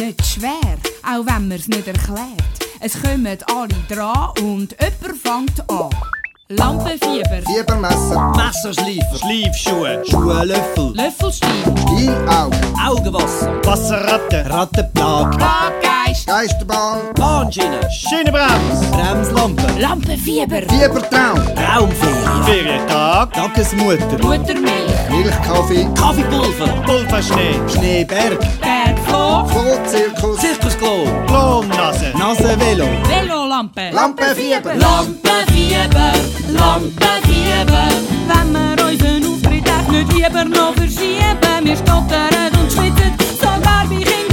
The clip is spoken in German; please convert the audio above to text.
nicht schwer, auch wenn man's nicht erklärt. Es kommen alle dran und jemand fängt an. Lampenfieber, Fiebermesser, Messerschleifer, Schleifschuhe, Schuhlöffel, Löffelstiel, Stielauge, Augenwasser, Wasserratte, Rattenplage, Plaggeist, Geisterbahn, Bahnschiene, Schienenbremse, Bremslampe, Lampenfieber, Fiebertraum, Raumferien, Ferientag, Tagesmutter, Muttermilch, Milchkaffee, Kaffeepulver, Pulverschnee, Schneeberg, Bergflug, Flohzirkus, Zirkusklo, Klonnase, Nasenvelo, Velolampe, Lampenfieber, Lampenfieber, Lampenfieber. Wenn wir unseren Auftritt echt nicht lieber noch verschieben, wir stottern und schwitzen, sogar wie Kinder.